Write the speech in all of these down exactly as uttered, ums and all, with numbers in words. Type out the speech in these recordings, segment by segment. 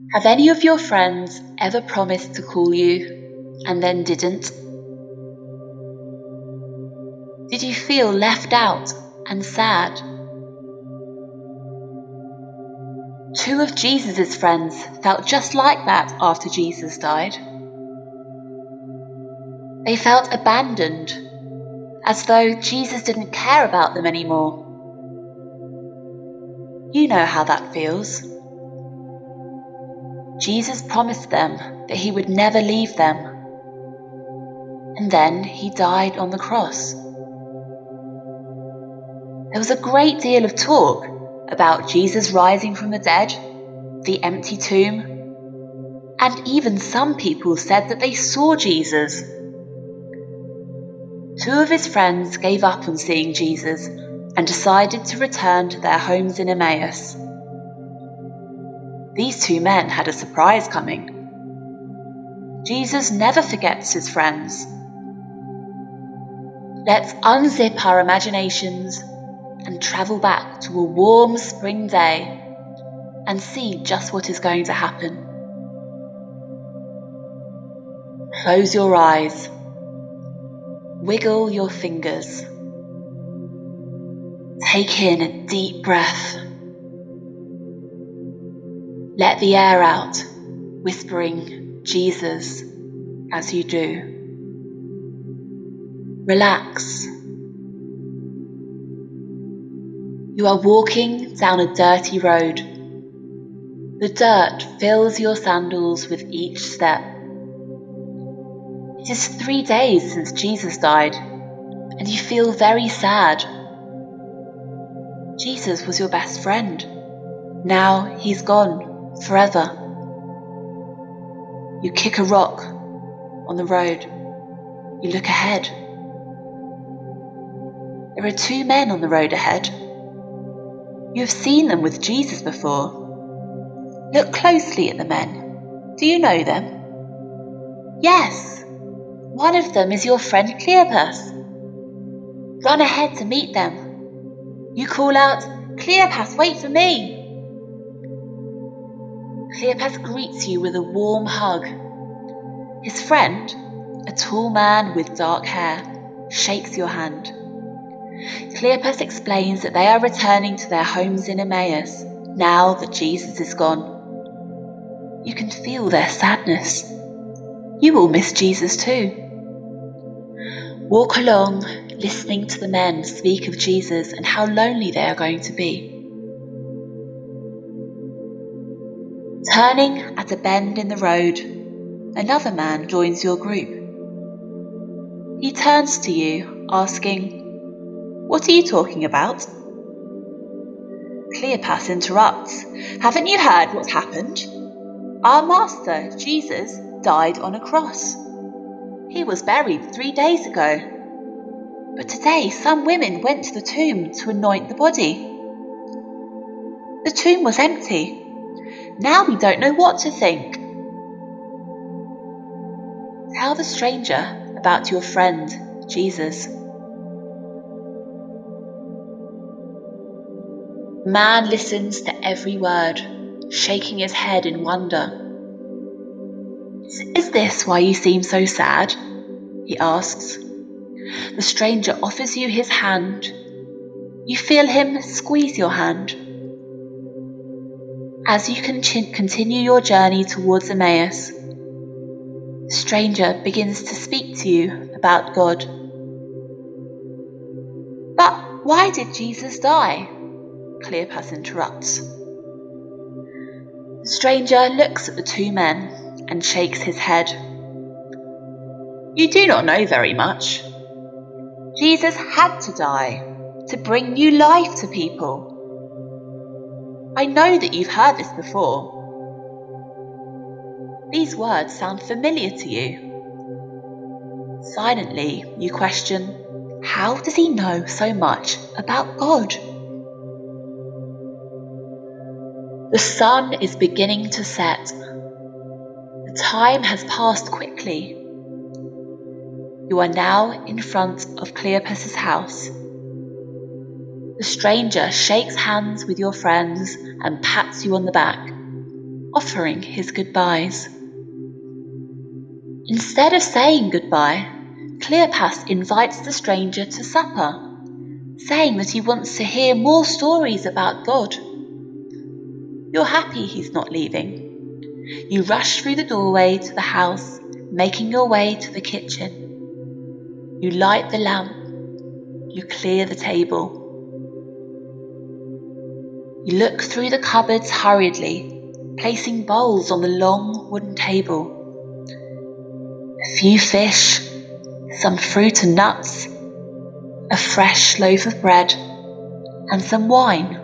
Have any of your friends ever promised to call you and then didn't? Did you feel left out and sad? Two of Jesus' friends felt just like that after Jesus died. They felt abandoned, as though Jesus didn't care about them anymore. You know how that feels. Jesus promised them that he would never leave them, and then he died on the cross. There was a great deal of talk about Jesus rising from the dead, the empty tomb, and even some people said that they saw Jesus. Two of his friends gave up on seeing Jesus and decided to return to their homes in Emmaus. These two men had a surprise coming. Jesus never forgets his friends. Let's unzip our imaginations and travel back to a warm spring day and see just what is going to happen. Close your eyes. Wiggle your fingers. Take in a deep breath. Let the air out, whispering Jesus as you do. Relax. You are walking down a dirty road. The dirt fills your sandals with each step. It is three days since Jesus died, and you feel very sad. Jesus was your best friend. Now he's gone forever. You kick a rock on the road. You look ahead. There are two men on the road ahead. You have seen them with Jesus before. Look closely at the men. Do you know them? Yes. One of them is your friend Cleopas. Run ahead to meet them. You call out, "Cleopas, wait for me!" Cleopas greets you with a warm hug. His friend, a tall man with dark hair, shakes your hand. Cleopas explains that they are returning to their homes in Emmaus now that Jesus is gone. You can feel their sadness. You will miss Jesus too. Walk along, listening to the men speak of Jesus and how lonely they are going to be. Turning at a bend in the road, another man joins your group. He turns to you, asking, "What are you talking about?" Cleopas interrupts, "Haven't you heard what happened? Our master, Jesus, died on a cross. He was buried three days ago. But today some women went to the tomb to anoint the body. The tomb was empty. Now we don't know what to think." Tell the stranger about your friend, Jesus. The man listens to every word, shaking his head in wonder. "Is this why you seem so sad?" he asks. The stranger offers you his hand. You feel him squeeze your hand. As you con- continue your journey towards Emmaus, the stranger begins to speak to you about God. "But why did Jesus die?" Cleopas interrupts. The stranger looks at the two men and shakes his head. "You do not know very much. Jesus had to die to bring new life to people. I know that you've heard this before. These words sound familiar to you." Silently, you question, how does he know so much about God? The sun is beginning to set. The time has passed quickly. You are now in front of Cleopas's house. The stranger shakes hands with your friends and pats you on the back. offering his goodbyes. Instead of saying goodbye, Cleopas invites the stranger to supper, saying that he wants to hear more stories about God. You're happy he's not leaving. You rush through the doorway to the house, making your way to the kitchen. You light the lamp. You clear the table. You look through the cupboards hurriedly, placing bowls on the long wooden table. A few fish, some fruit and nuts, a fresh loaf of bread, and some wine.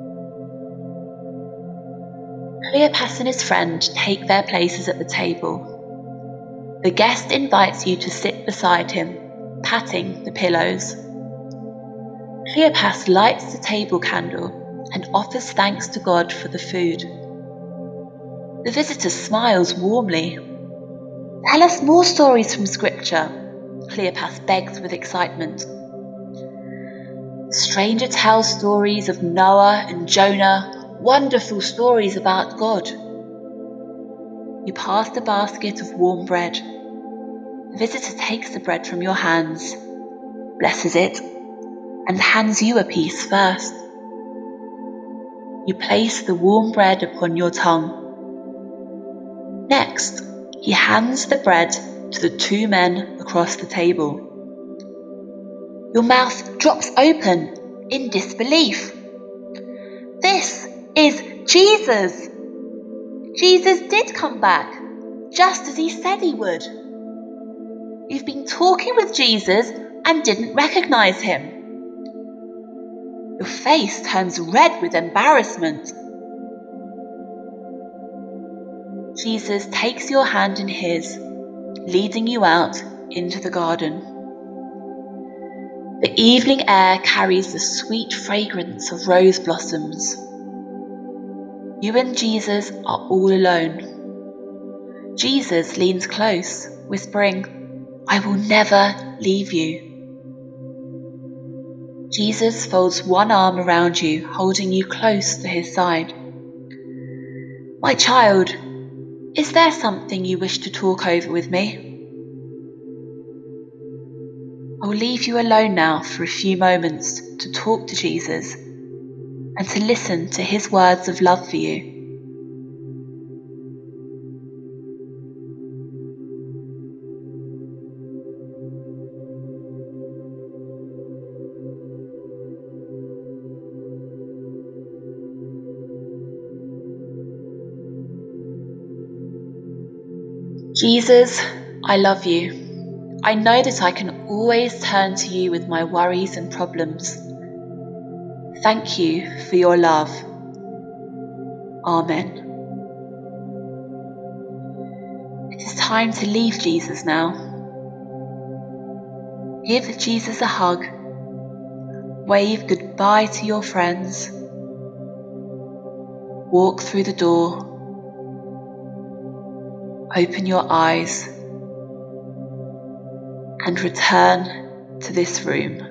Cleopas and his friend take their places at the table. The guest invites you to sit beside him, patting the pillows. Cleopas lights the table candle and offers thanks to God for the food. The visitor smiles warmly. Tell us more stories from Scripture, Cleopas begs with excitement. The stranger tells stories of Noah and Jonah, wonderful stories about God. You pass the basket of warm bread. The visitor takes the bread from your hands, blesses it, and hands you a piece first. You place the warm bread upon your tongue. Next, he hands the bread to the two men across the table. Your mouth drops open in disbelief. This is Jesus! Jesus did come back, just as he said he would. You've been talking with Jesus and didn't recognize him. Your face turns red with embarrassment. Jesus takes your hand in his, leading you out into the garden. The evening air carries the sweet fragrance of rose blossoms. You and Jesus are all alone. Jesus leans close, whispering, "I will never leave you." Jesus folds one arm around you, holding you close to his side. "My child, is there something you wish to talk over with me?" I'll leave you alone now for a few moments to talk to Jesus and to listen to his words of love for you. Jesus, I love you. I know that I can always turn to you with my worries and problems. Thank you for your love. Amen. It is time to leave Jesus now. Give Jesus a hug. Wave goodbye to your friends. Walk through the door. Open your eyes and return to this room.